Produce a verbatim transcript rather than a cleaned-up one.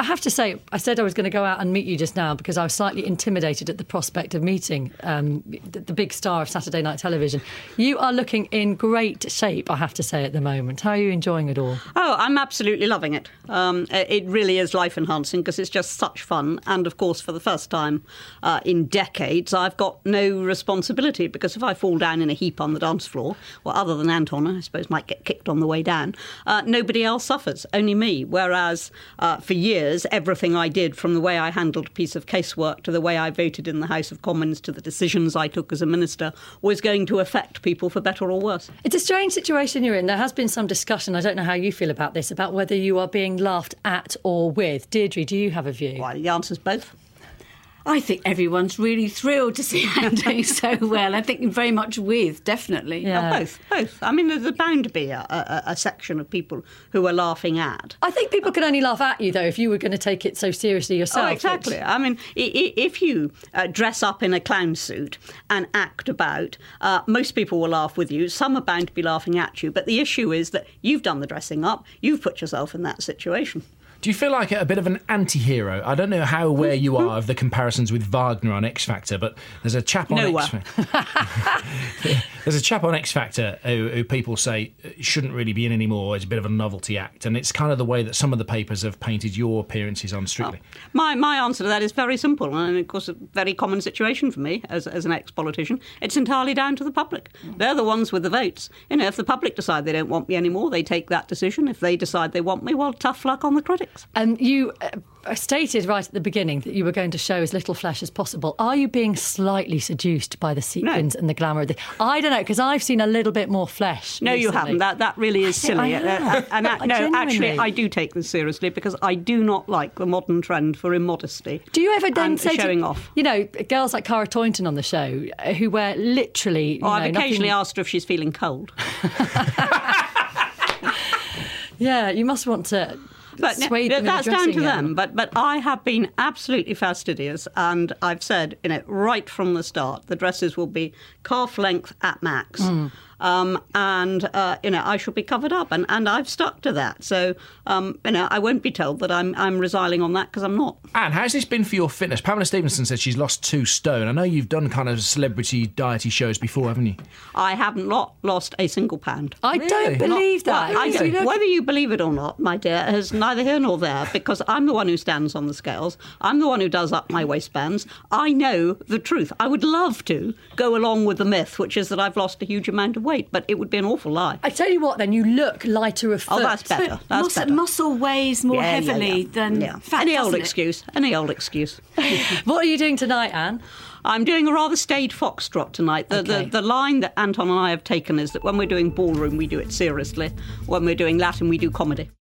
have to say, I said I was going to go out and meet you just now because I was slightly intimidated at the prospect of meeting um, the, the big star of Saturday night television. You are looking in great shape, I have to say, at the moment. How are you enjoying it all? Oh, I'm absolutely loving it. Um, it really is life-enhancing because it's just such fun. And, of course, for the first time uh, in decades, I've got no responsibility because if I fall down in a heap on the dance floor, well, other than Anton, I suppose might get kicked on the way down, uh, nobody else suffers, only me. Whereas uh, for years, everything I did, from the way I handled a piece of casework to the way I voted in the House of Commons to the decisions I took as a minister, was going to affect people for better or worse. It's a strange situation you're in. There has been some discussion, I don't know how you feel about this, about whether you are being laughed at or with. Deirdre, do you have a view? Well, the answer's both. I think everyone's really thrilled to see Anne doing so well. I think very much with, definitely. Yeah. Oh, both, both. I mean, there's bound to be a, a, a section of people who are laughing at. I think people can only laugh at you, though, if you were going to take it so seriously yourself. Oh, exactly. Which... I mean, if you uh, dress up in a clown suit and act about, uh, most people will laugh with you. Some are bound to be laughing at you. But the issue is that you've done the dressing up. You've put yourself in that situation. Do you feel like a bit of an anti-hero? I don't know how aware you are of the comparisons with Wagner on X Factor, but there's a chap on X Factor. There's a chap on X Factor who, who people say shouldn't really be in anymore. It's a bit of a novelty act, and it's kind of the way that some of the papers have painted your appearances on Strictly. Oh. My my answer to that is very simple, and of course a very common situation for me as as an ex-politician. It's entirely down to the public. They're the ones with the votes. You know, if the public decide they don't want me anymore, they take that decision. If they decide they want me, well, tough luck on the critics. And you uh, stated right at the beginning that you were going to show as little flesh as possible. Are you being slightly seduced by the sequins no. and the glamour of the... I don't know, because I've seen a little bit more flesh No, recently. You haven't. That that really is silly. I have. and uh, No, Genuinely. actually, I do take this seriously because I do not like the modern trend for immodesty. Do you ever then and say showing to, off? You know, girls like Cara Toynton on the show uh, who wear literally... You oh, know, I've occasionally nothing... asked her if she's feeling cold. Yeah, you must want to... But no, that's down to them. But but I have been absolutely fastidious, and I've said, you know, right from the start, the dresses will be calf length at max. Mm. Um, and, uh, you know, I shall be covered up. And, and I've stuck to that. So, um, you know, I won't be told that I'm I'm resiling on that because I'm not. Anne, how's this been for your fitness? Pamela Stephenson said she's lost two stone. I know you've done kind of celebrity diety shows before, haven't you? I haven't lo- lost a single pound. I really? don't believe not, that. Well, I don't, you whether you believe it or not, my dear, is neither here nor there, because I'm the one who stands on the scales. I'm the one who does up my waistbands. I know the truth. I would love to go along with the myth, which is that I've lost a huge amount of weight, but it would be an awful lie. I tell you what, then, you look lighter of foot. Oh, that's better. That's muscle, better. muscle weighs more yeah, heavily yeah, yeah. than yeah. fat, Any old doesn't it? excuse. Any old excuse. What are you doing tonight, Anne? I'm doing a rather staid foxtrot tonight. The, okay. the the line that Anton and I have taken is that when we're doing ballroom, we do it seriously. When we're doing Latin, we do comedy.